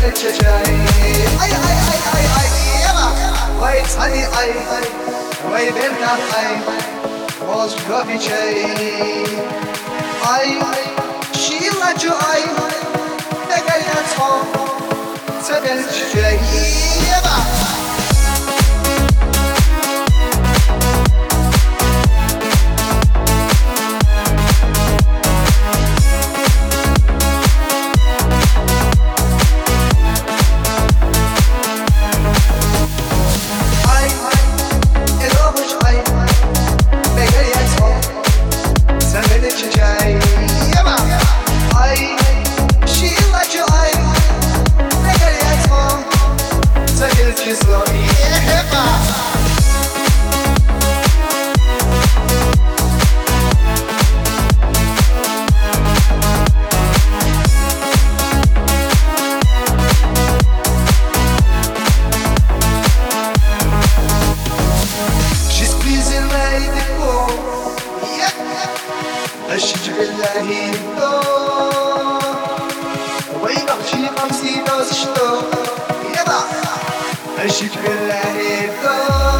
çiçeği. Ay ay ay ay ay yema. Vay tani ay ay. Vay berna ay. Boz gobiçeği. Ay şiirlacı ay. Ne gayet o. Sebel çiçeği. Yema. أشج بالله يبدو ويبغشي قمسي دوزشتو يبا أشج بالله يبدو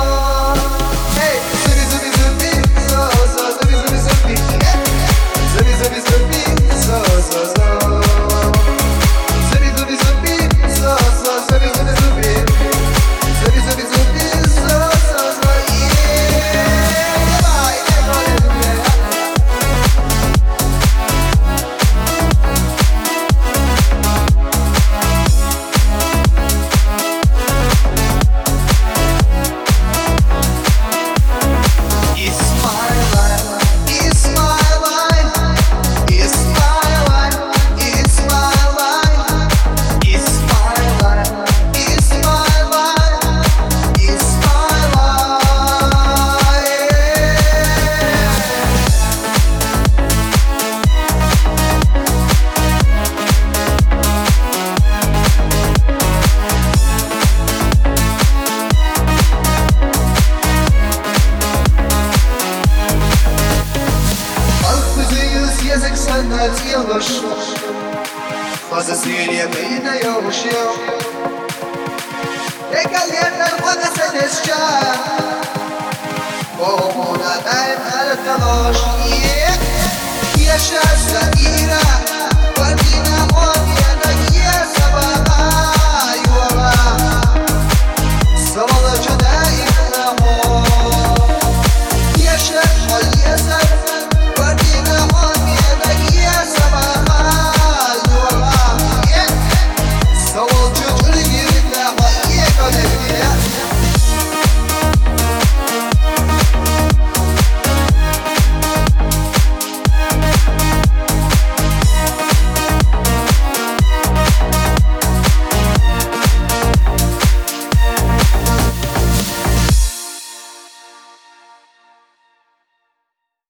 زبي زبي زبي زو زو زبي زبي زبي زبي زبي زبي زو زو زو زبي زبي زبي زو زو زبي زبي زبي زبي زبي زبي زو زو زو Делаешь, фазасырья ты даешь ее. Ты колено он садишься, кому надай на ложь. Я счастье Ира.